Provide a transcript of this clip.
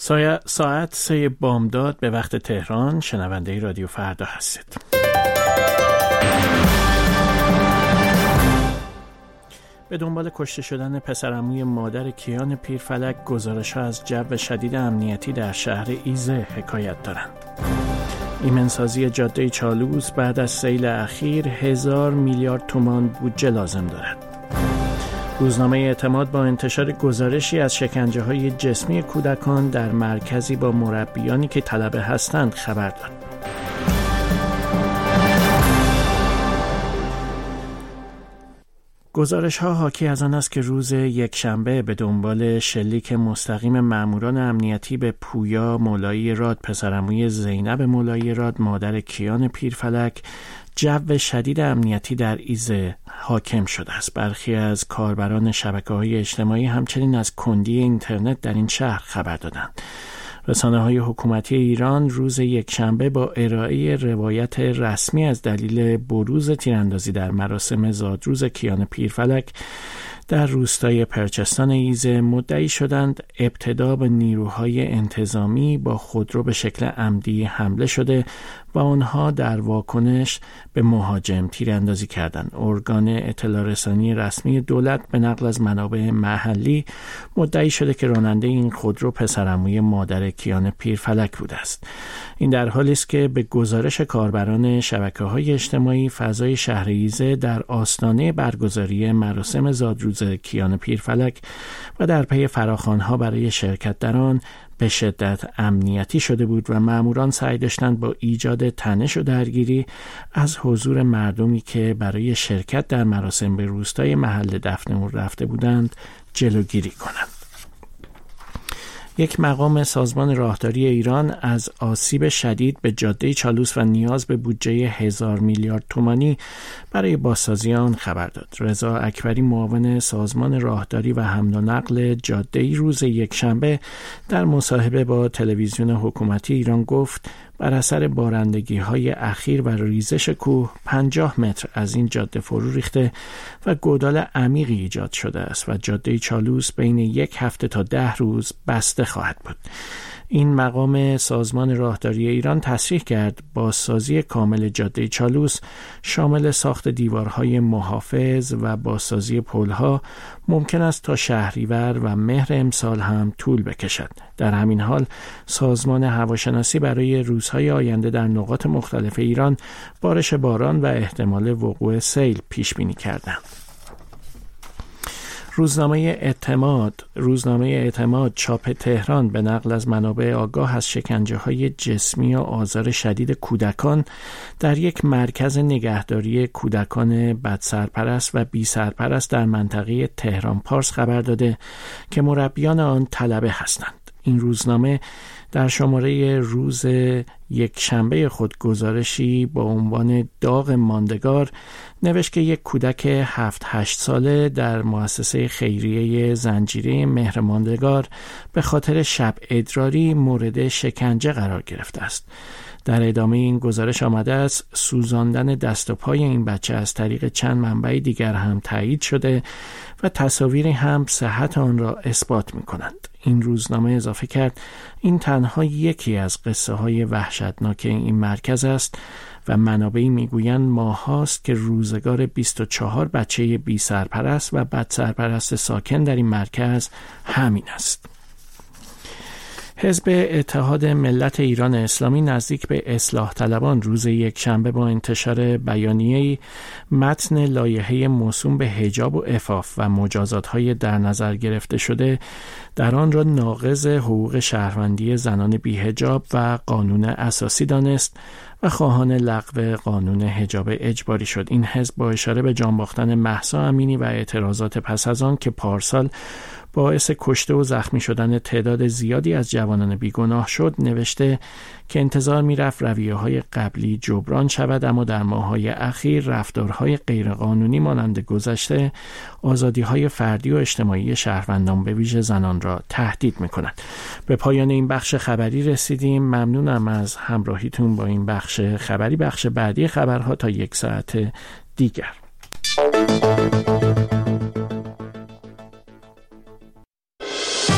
ساعت 3 بامداد به وقت تهران. شنونده رادیو فردا هستید. به دنبال کشته شدن پسرعموی مادر کیان پیرفلک، گزارش‌ها از جو شدید امنیتی در شهر ایزه حکایت دارند. ایمنسازی جاده چالوس بعد از سیل اخیر 1000 میلیارد تومان بودجه لازم دارد. روزنامه اعتماد با انتشار گزارشی از شکنجه‌های جسمی کودکان در مرکزی با مربیانی که طلبه هستند خبر داد. گزارش‌ها حاکی از آن است که روز یکشنبه به دنبال شلیک مستقیم ماموران امنیتی به پویا مولایی راد، پسرعموی زینب مولایی راد مادر کیان پیرفلک، جو شدید امنیتی در ایزه حاکم شده است. برخی از کاربران شبکه‌های اجتماعی همچنین از کندی اینترنت در این شهر خبر دادند. رسانه‌های حکومتی ایران روز یکشنبه با ارائه روایت رسمی از دلیل بروز تیراندازی در مراسم زادروز کیان پیرفلک در روستای پرچستان ایزه مدعی شدند ابتدا به نیروهای انتظامی با خودرو به شکل عمدی حمله شده و آنها در واکنش به مهاجم تیراندازی کردند. ارگان اطلاع رسانی رسمی دولت به نقل از منابع محلی مدعی شده که راننده این خودرو پسرعموی مادر کیان پیرفلک بوده است. این در حالی است که به گزارش کاربران شبکه‌های اجتماعی فضای شهر ایزه در آستانه برگزاری مراسم زادروز کیان پیرفلک و در پی فراخوان‌ها برای شرکت در آن به شدت امنیتی شده بود و ماموران سعی داشتند با ایجاد تنش و درگیری از حضور مردمی که برای شرکت در مراسم به روستای محل دفن او رفته بودند جلوگیری کنند. یک مقام سازمان راهداری ایران از آسیب شدید به جاده چالوس و نیاز به بودجه 1000 میلیارد تومانی برای بازسازی آن خبر داد. رضا اکبری معاون سازمان راهداری و حمل و نقل جاده‌ای روز یکشنبه در مصاحبه با تلویزیون حکومتی ایران گفت بر اثر بارندگی‌های اخیر و ریزش کوه 50 متر از این جاده فرو ریخته و گودال عمیقی ایجاد شده است و جاده چالوس بین 1 هفته تا 10 روز بسته خواهد بود. این مقام سازمان راهداری ایران تصریح کرد بازسازی کامل جاده چالوس شامل ساخت دیوارهای محافظ و بازسازی پل‌ها ممکن است تا شهریور و مهر امسال هم طول بکشد. در همین حال سازمان هواشناسی برای روزهای آینده در نقاط مختلف ایران بارش باران و احتمال وقوع سیل پیش بینی کردند. روزنامه اعتماد چاپ تهران به نقل از منابع آگاه از شکنجه‌های جسمی و آزار شدید کودکان در یک مرکز نگهداری کودکان بدسرپرست و بی سرپرست در منطقه تهران پارس خبر داده که مربیان آن طلبه هستند. این روزنامه در شماره روز یکشنبه خود گزارشی با عنوان داغ ماندگار نوشت که یک کودک 7-8 ساله در مؤسسه خیریه زنجیره مهر ماندگار به خاطر شب ادراری مورد شکنجه قرار گرفته است. در ادامه این گزارش آمده است سوزاندن دست و پای این بچه از طریق چند منبع دیگر هم تایید شده و تصاویری هم صحت آن را اثبات می کنند. این روزنامه اضافه کرد این تنها یکی از قصه های وحشتناک این مرکز است و منابعی میگویند ماهاست که روزگار 24 بچه بی سرپرست و بد سرپرست ساکن در این مرکز همین است. حزب اتحاد ملت ایران اسلامی نزدیک به اصلاح طلبان روز یکشنبه با انتشار بیانیه‌ای متن لایحه موسوم به حجاب و عفاف و مجازات‌های در نظر گرفته شده در آن را ناقض حقوق شهروندی زنان بی‌حجاب و قانون اساسی دانست و خواهان لغو قانون حجاب اجباری شد. این حزب با اشاره به جان باختن مهسا امینی و اعتراضات پس از آن که پارسال باعث کشته و زخمی شدن تعداد زیادی از جوانان بیگناه شد نوشته که انتظار می‌رفت رویه‌های قبلی جبران شود، اما در ماه‌های اخیر رفتارهای غیرقانونی مانند گذشته آزادی‌های فردی و اجتماعی شهروندان به ویژه زنان را تهدید می‌کند. به پایان این بخش خبری رسیدیم. ممنونم از همراهیتون با این بخش خبری. بخش بعدی خبرها تا 1 ساعت دیگر.